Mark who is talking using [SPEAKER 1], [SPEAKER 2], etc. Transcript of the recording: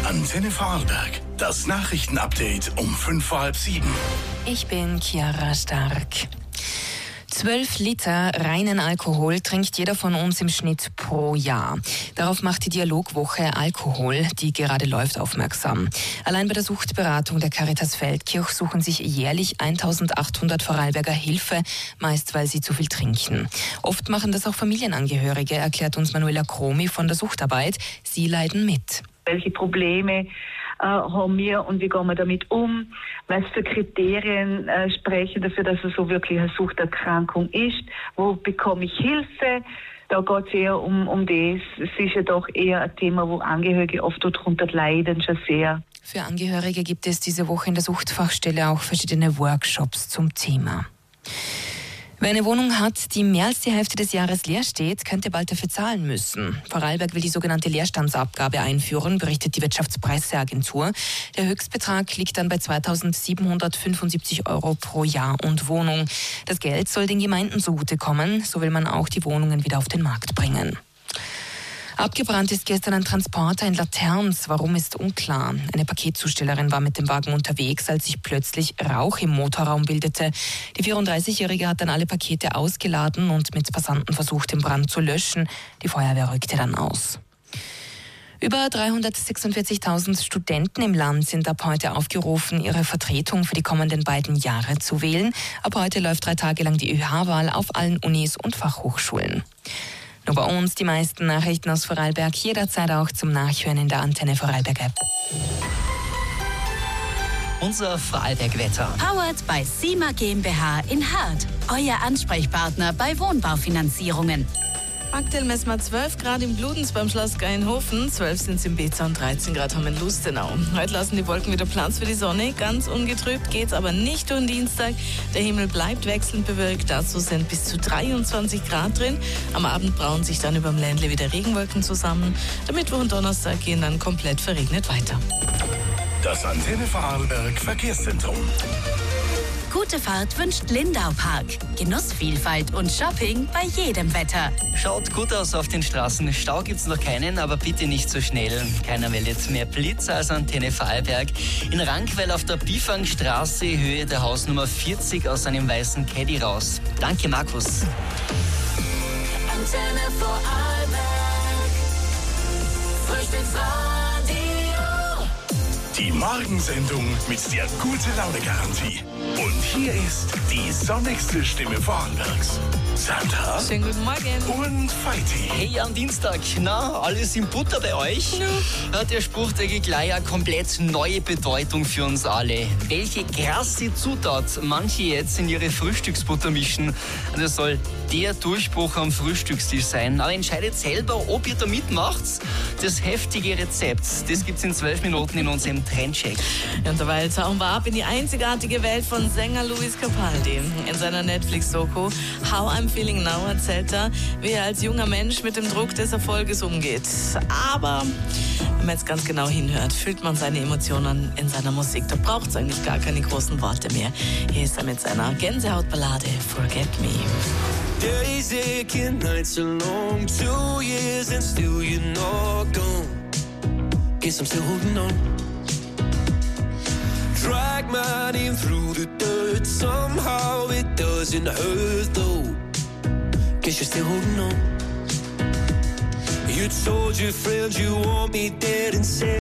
[SPEAKER 1] Antenne Vorarlberg. Das Nachrichtenupdate um 6:05.
[SPEAKER 2] Ich bin Chiara Stark. 12 Liter reinen Alkohol trinkt jeder von uns im Schnitt pro Jahr. Darauf macht die Dialogwoche Alkohol, die gerade läuft, aufmerksam. Allein bei der Suchtberatung der Caritas Feldkirch suchen sich jährlich 1800 Vorarlberger Hilfe, meist weil sie zu viel trinken. Oft machen das auch Familienangehörige, erklärt uns Manuela Kromi von der Suchtarbeit. Sie leiden mit.
[SPEAKER 3] Welche Probleme haben wir und wie gehen wir damit um? Was für Kriterien sprechen dafür, dass es so wirklich eine Suchterkrankung ist? Wo bekomme ich Hilfe? Da geht es eher um das. Es ist ja doch eher ein Thema, wo Angehörige oft darunter leiden, schon sehr.
[SPEAKER 2] Für Angehörige gibt es diese Woche in der Suchtfachstelle auch verschiedene Workshops zum Thema. Wer eine Wohnung hat, die mehr als die Hälfte des Jahres leer steht, könnte bald dafür zahlen müssen. Vorarlberg will die sogenannte Leerstandsabgabe einführen, berichtet die Wirtschaftspresseagentur. Der Höchstbetrag liegt dann bei 2.775 € pro Jahr und Wohnung. Das Geld soll den Gemeinden zugutekommen, so will man auch die Wohnungen wieder auf den Markt bringen. Abgebrannt ist gestern ein Transporter in Laterns. Warum, ist unklar. Eine Paketzustellerin war mit dem Wagen unterwegs, als sich plötzlich Rauch im Motorraum bildete. Die 34-Jährige hat dann alle Pakete ausgeladen und mit Passanten versucht, den Brand zu löschen. Die Feuerwehr rückte dann aus. Über 346.000 Studenten im Land sind ab heute aufgerufen, ihre Vertretung für die kommenden beiden Jahre zu wählen. Ab heute läuft 3 Tage lang die ÖH-Wahl auf allen Unis und Fachhochschulen. Nur bei uns die meisten Nachrichten aus Vorarlberg, jederzeit auch zum Nachhören in der Antenne Vorarlberg App.
[SPEAKER 4] Unser Vorarlberg-Wetter.
[SPEAKER 5] Powered by SIMA GmbH in Hart. Euer Ansprechpartner bei Wohnbaufinanzierungen.
[SPEAKER 6] Aktuell messen wir 12 Grad im Bludenz beim Schloss Gainhofen, 12 sind es im Beza und 13 Grad haben wir in Lustenau. Heute lassen die Wolken wieder Platz für die Sonne, ganz ungetrübt geht's aber nicht um Dienstag. Der Himmel bleibt wechselnd bewölkt, dazu sind bis zu 23 Grad drin. Am Abend brauen sich dann über dem Ländle wieder Regenwolken zusammen. Der Mittwoch und Donnerstag gehen dann komplett verregnet weiter.
[SPEAKER 1] Das Antenne Vorarlberg Verkehrszentrum.
[SPEAKER 5] Gute Fahrt wünscht Lindau Park. Genussvielfalt und Shopping bei jedem Wetter.
[SPEAKER 4] Schaut gut aus auf den Straßen. Stau gibt's noch keinen, aber bitte nicht so schnell. Keiner meldet mehr Blitz als Antenne Vorarlberg. In Rankwell auf der Bifangstraße, Höhe der Hausnummer 40, aus einem weißen Caddy raus. Danke, Markus.
[SPEAKER 7] Antenne Vorarlberg. Frühstücksradio.
[SPEAKER 1] Die Morgensendung mit der Gute-Laune-Garantie. Und hier ist die sonnigste Stimme Vorarlbergs. Sandra.
[SPEAKER 6] Schönen guten Morgen.
[SPEAKER 1] Und Feiti.
[SPEAKER 4] Hey, am Dienstag, na, alles in Butter bei euch? Ja. Hat der Spruch der gleich eine komplett neue Bedeutung für uns alle. Welche krasse Zutat manche jetzt in ihre Frühstücksbutter mischen, das soll der Durchbruch am Frühstückstisch sein. Aber entscheidet selber, ob ihr da mitmacht. Das heftige Rezept, das gibt's in 12 Minuten in unserem Trendcheck.
[SPEAKER 6] Ja, und dabei tauchen wir ab in die einzigartige Welt von Sänger Luis Capaldi. In seiner Netflix-Doku How I'm Feeling Now erzählt er, wie er als junger Mensch mit dem Druck des Erfolges umgeht. Aber wenn man jetzt ganz genau hinhört, fühlt man seine Emotionen in seiner Musik. Da braucht es eigentlich gar keine großen Worte mehr. Hier ist er mit seiner Gänsehautballade Forget Me.
[SPEAKER 8] Days aching, nights are long, 2 years and still you're not gone. Guess I'm still holding on. Drag my name through the dirt, somehow it doesn't hurt though. Guess you're still holding on. You told your friends you want me dead and said